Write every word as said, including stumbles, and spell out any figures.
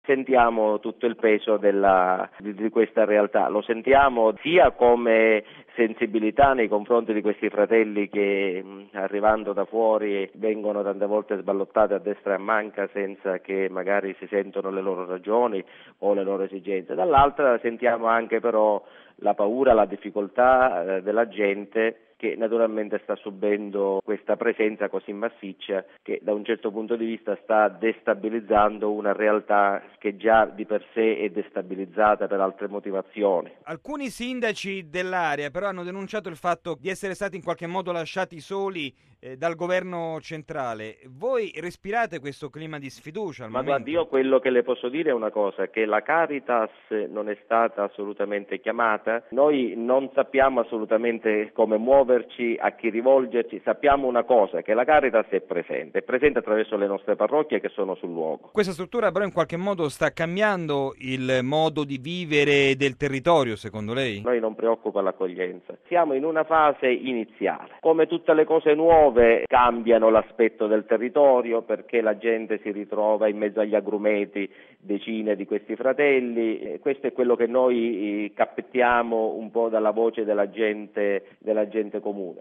sentiamo tutto il peso della, di, di questa realtà, lo sentiamo sia come sensibilità nei confronti di questi fratelli che mh, arrivando da fuori vengono tante volte sballottati a destra e a manca senza che magari si sentono le loro ragioni o le loro esigenze, dall'altra sentiamo anche però la paura, la difficoltà eh, della gente che naturalmente sta subendo questa presenza così massiccia che da un certo punto di vista sta destabilizzando una realtà che già di per sé è destabilizzata per altre motivazioni. Alcuni sindaci dell'area però hanno denunciato il fatto di essere stati in qualche modo lasciati soli eh, dal governo centrale. Voi respirate questo clima di sfiducia al Ma momento? guardi, io quello che le posso dire è una cosa, che la Caritas non è stata assolutamente chiamata, noi non sappiamo assolutamente come muoverci, a chi rivolgerci, sappiamo una cosa, che la Caritas è presente, è presente attraverso le nostre parrocchie che sono sul luogo. Questa struttura però in qualche modo sta cambiando il modo di vivere del territorio, secondo lei? Noi non preoccupa l'accoglienza, siamo in una fase iniziale, come tutte le cose nuove cambiano l'aspetto del territorio perché la gente si ritrova in mezzo agli agrumeti decine di questi fratelli, e questo è quello che noi cappettiamo un po' dalla voce della gente, della gente comune.